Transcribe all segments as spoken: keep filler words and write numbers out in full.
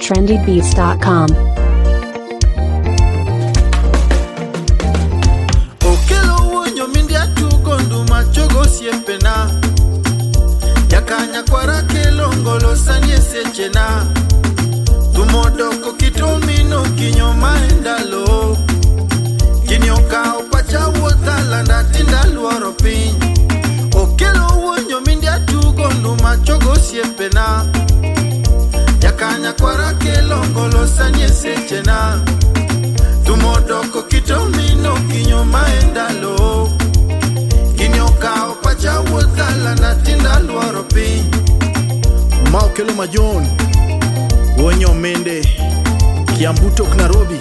trendy beats dot com. Okelo wonyo mindia tugondu machogo siepena yakanya kwara kelongolo sanye sechena tumodoko kitomino kinyoma endalo kinyoka opacha wotala ndatinda luoro piny. Okelo wonyo mindia tugondu machogo siepena yakanya kwara kelongolo sanye sechena tumodoko kitomino kinyoma endalo kinyoka opacha wotala ndatinda luoro piny. Maokelo majon wonyo mende Kiambu tok Nairobi.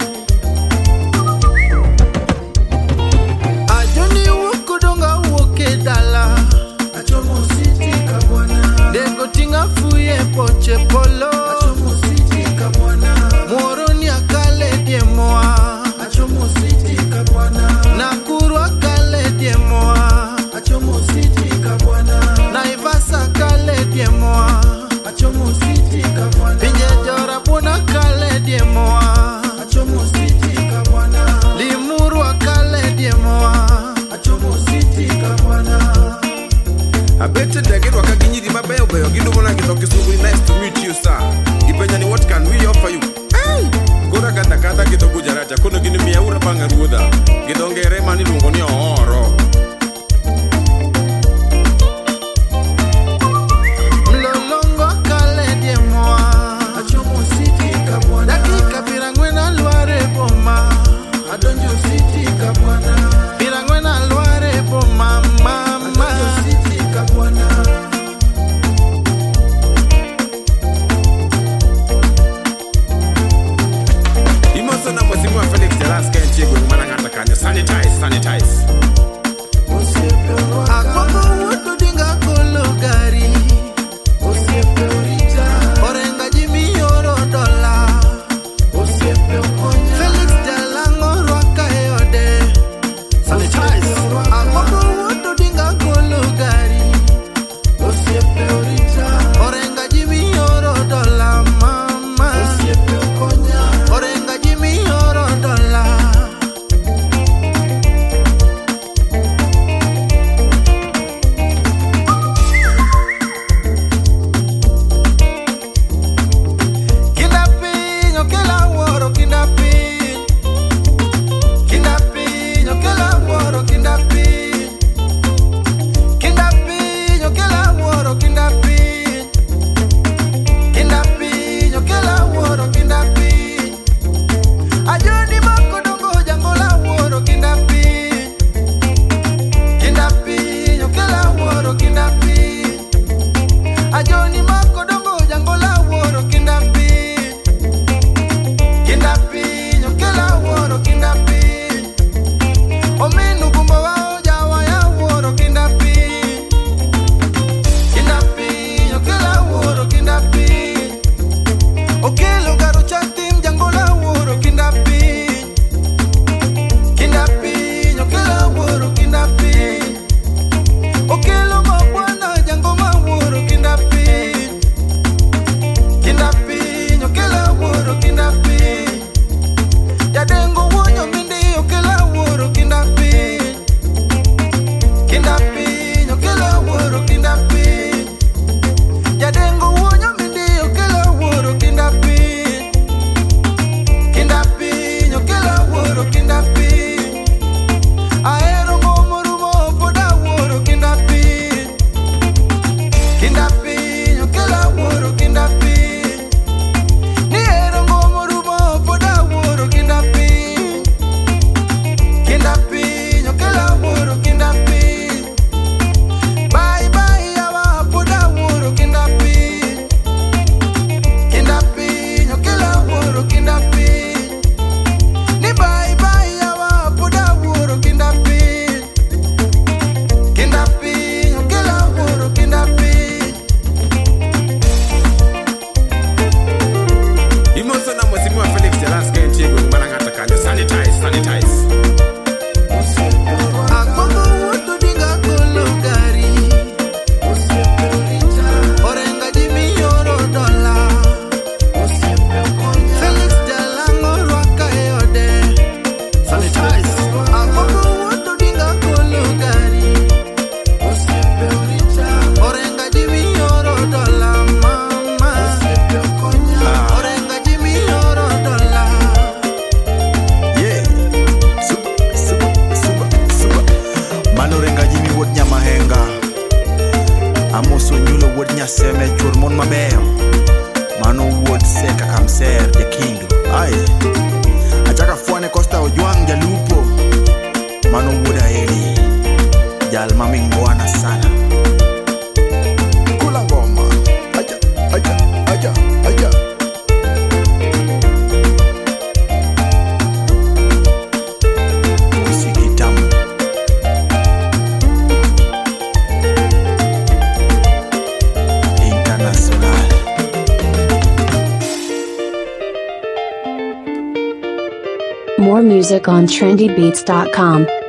Ajoni wukudonga wuke dala achomo city kabwana dego tinga fuye poche polo achomo city kabwana moroni akale diemoa achomo city kabwana Nakuru akale diemoa achomo city kabwana Naivasa akale diemoa achomo city kabwana Pinje jora puna kale diemoa achomo city kabwana Limuru akale diemoa achomo city kabwana. I bet you they get waka ginyiri mabeyo beyo gidumo na gitoki sugu. Nice to meet you sir. Ipenya ni what can we offer you? Hey! Gora kata kata gitoku jaraja kono gini miya ura panga ruda gidongere mani lungo ni oro. Mlolongo kale diemoa achomo city kabwana dakika pirangwena luare boma adonjo city kabwana pirangwena luare boma mama city kabwana. Imoso na mwesimu wa Felix Jalaska nchigwe kumana ngata kanya. Sanitize, sanitize. Akwamo woto dinga kolo gari Orenga jimi yoro dola Felix Jalango rwaka yode Sanitize. Akwamo woto dinga kolo gari Orenga jimi yoro dola mama Orenga jimi yoro dola. Kinapinyo kela woro kinapinyo Kinapinyo kela woro kinapinyo Kinapinyo kela woro kinapinyo Kinapinyo kela woro kinapinyo Ajoni makodongo jangola woro kinapinyo Kinapinyo kela woro kinapinyo Ajoni makodongo jangola woro kinapinyo Kinapinyo kela woro kinapinyo Ominu gumbo wao jawa ya woro kinapinyo Kinapinyo kela woro kinapinyo Okelo garo chatim jangola woro kinapinyo Kinapinyo kela woro kinapinyo Okelo mabwana jango ma woro kinapinyo seme churmon mabeyo mano wuod seka kamser jakindu ai achaka fuane Costa Ojwang jalupo mano wuod aeli jal mamingwana sana kula ngoma aja aja aja aja More music on trendy beats dot com.